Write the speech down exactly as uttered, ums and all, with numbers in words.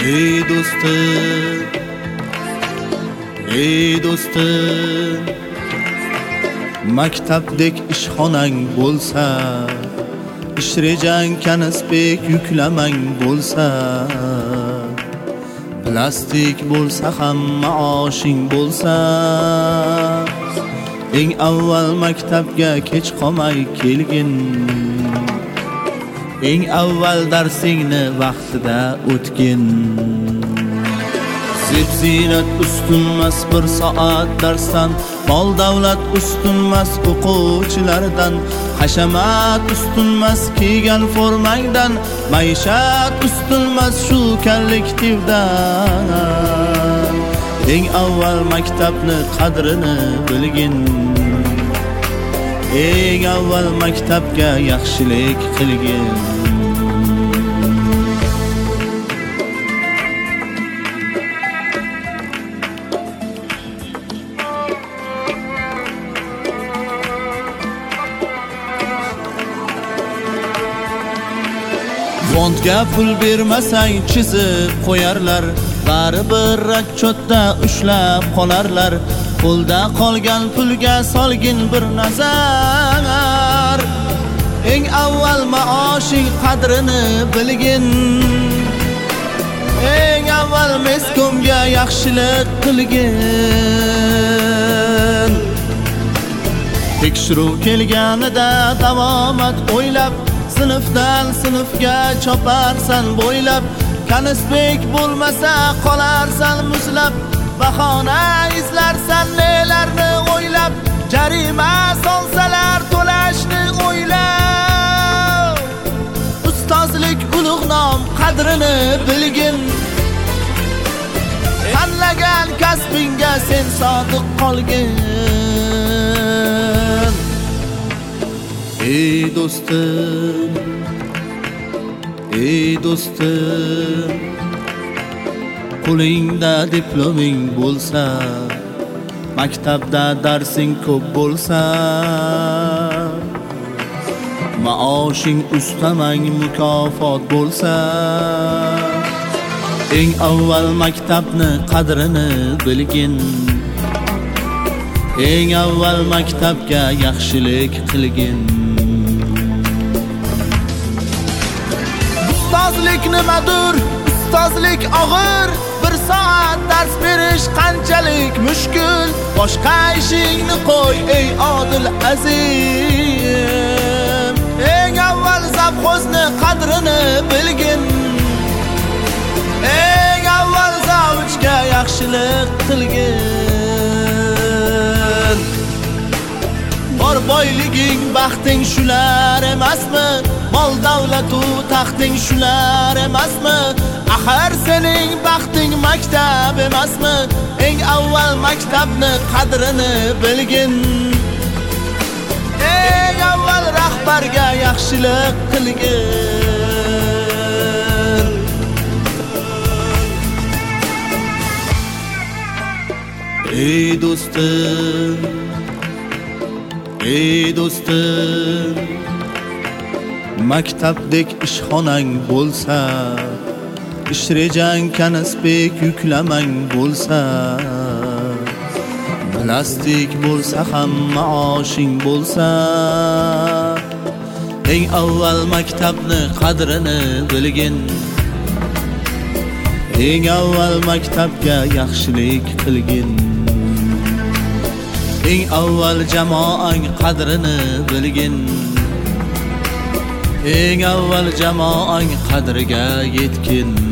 ey do'stim, ey do'stim, maktabdek ishxonang bo'lsa, ish rejang kanisbek yuklamang bo'lsa, plastik bo'lsa ham maoshing bo'lsa, eng avval maktabga kech qolmay kelgin. Eng avval darsingni vaqtida o'tgin. Zeb-ziynat ustunmas bir soat darsdan, mol davlat ustunmas o'quvchilardan, hashamat ustunmas kiygan formangdan, maishat ustunmas shu kollektivdan. Eng avval maktabni qadrini bilgin. Eng avval maktabga yaxshilik qilgin. Fondga pul bermasang chizib qo'yarlar, baribir ratchotda ushlab qolarlar. Qo'lda qolgan pulga solgin bir nazar. Eng avval maoshing qadrini bilgin. Eng avval meskomga yaxshilik qilgin. Tekshiruv kelganida davomat o'ylab, sinfdan sinfga choparsan bo'ylab, kanisbek bo'lmasa qolarsan muzlab, bahona izlarsan nelarni o'ylab, jarima solsalar to'lashni o'ylab. Ustozlik ulug' nom, qadrini bilgin. Tanlagan kasbingga sen sodiq qolgin. Ey do'stim, ey do'stim, qo'lingda diploming bo'lsa, maktabda darsing ko'p bo'lsa, maoshing ustamang mukofot bo'lsa, eng avval maktabni qadrini bilgin. Eng avval maktabga yaxshilik qilgin. Ustozlik nimadir? Ustozlik og'ir. Bir soat dars berish qanchalik mushkul. Boshqa ishingni qo'y ey odil azim. Eng avval zavxozni qadrini bilgin. Eng avval zavchga yaxshilik qilgin. Bor boyliging, baxting shular emasmi? Mol davlatu taxting shular emasmi? Axir sening baxting maktab emasmi? Eng avval maktabni qadrini bilgin. Eng avval rahbarga yaxshilik qilgin. Ey do'stim, ey do'stim, maktabdek ishxonang bo'lsa, ish rejang kanisbek yuklamang bo'lsa, plastik bo'lsa ham maoshing bo'lsa, eng avval maktabni qadrini bilgin. Eng avval maktabga yaxshilik qilgin. Eng avval jamoang qadrini bilgin. Eng avval jamoang qadriga yetgin.